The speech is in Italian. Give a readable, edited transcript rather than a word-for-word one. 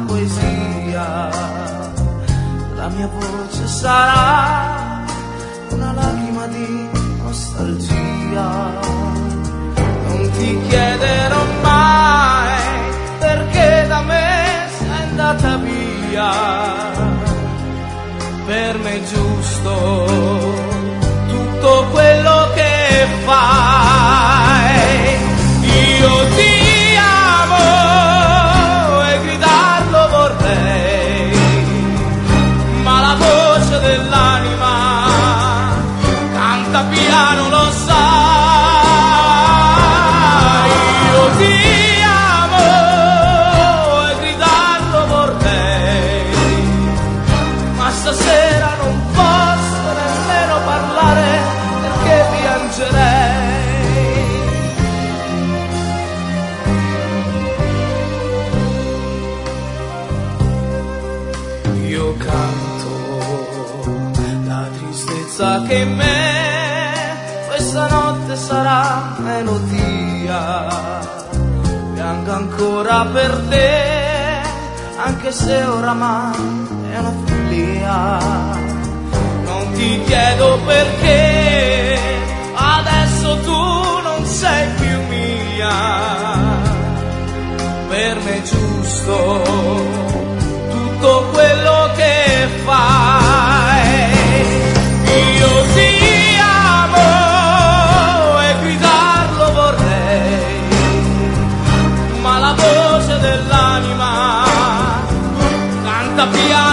poesia, la mia voce sarà una lacrima di nostalgia. Non ti chiederò mai perché da me sei andata via, per me è giusto tutto quello che fai. Io ti amo e gridarlo vorrei, ma la voce dell'anima canta piano, lo sai. Io ti amo e gridarlo vorrei, ma stasera non posso nemmeno parlare perché piangerei. Io canto la tristezza che in me questa notte sarà melodia, pianga ancora per te, anche se oramai è una follia. Non ti chiedo perché adesso tu non sei più mia, per me è giusto tutto quello che fai. Io ti amo e gridarlo vorrei, ma la voce dell'anima canta piano.